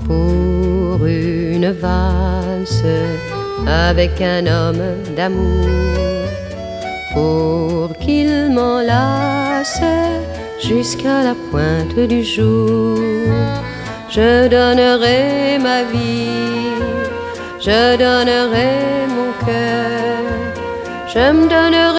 pour une valse avec un homme d'amour, pour qu'il m'enlace jusqu'à la pointe du jour. Je donnerai ma vie, je donnerai mon cœur, je me donnerai